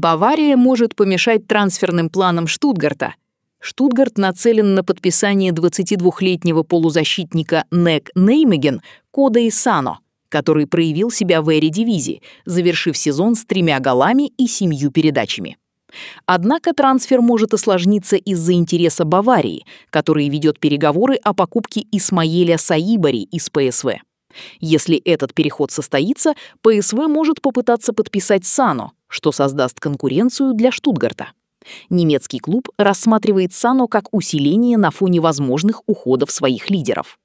Бавария может помешать трансферным планам Штутгарта. Штутгарт нацелен на подписание 22-летнего полузащитника Ник Неймеген Кодой Сано, который проявил себя в Эредивизии, завершив сезон с 3 голами и 7 передачами. Однако трансфер может осложниться из-за интереса Баварии, который ведет переговоры о покупке Исмаэля Саибари из ПСВ. Если этот переход состоится, ПСВ может попытаться подписать Сано, что создаст конкуренцию для Штутгарта. Немецкий клуб рассматривает Сано как усиление на фоне возможных уходов своих лидеров.